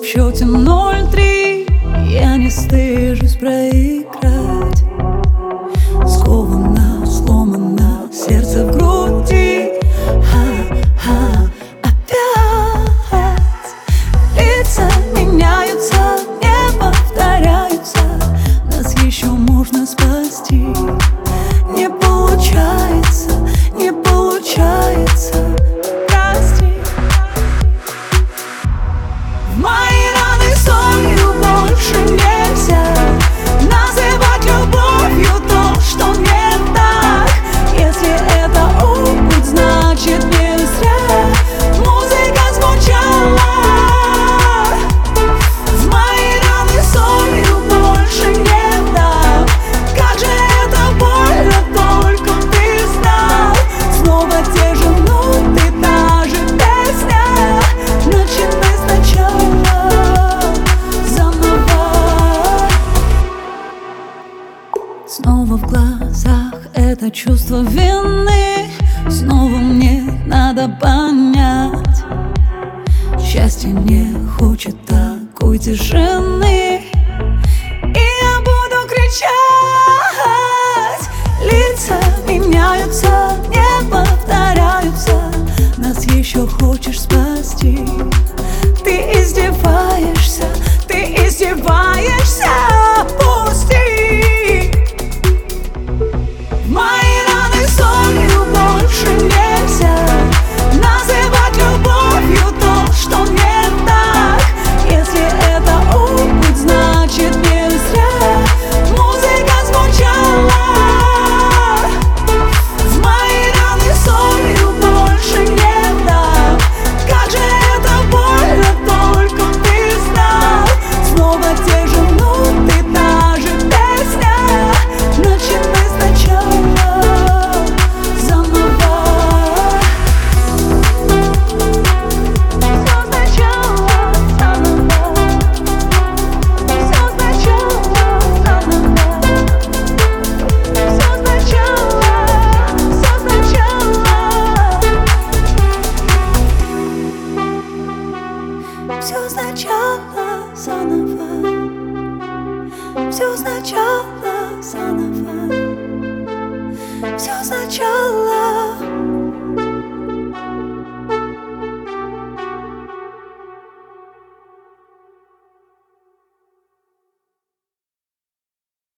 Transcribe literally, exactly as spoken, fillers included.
счете ноль три. Я не стыжусь проиграть. Сковано, сломано сердце в груди. Ха-ха, опять лица меняются, не повторяются. Нас еще можно спасти. Не получается, не получается. Прости. В мои раны солью больше нельзя называть любовью то, что не так. Если это опыт, значит не зря музыка звучала. В мои раны солью больше не дам. Как же это больно, только ты знал. Снова те же ноты, та же песня. Начинай сначала, заново. Снова в глазах это чувство вины. Снова мне надо понять. Счастье не хочет такой тишины. И я буду кричать. Лица меняются, не повторяются. Нас еще хочешь спасти.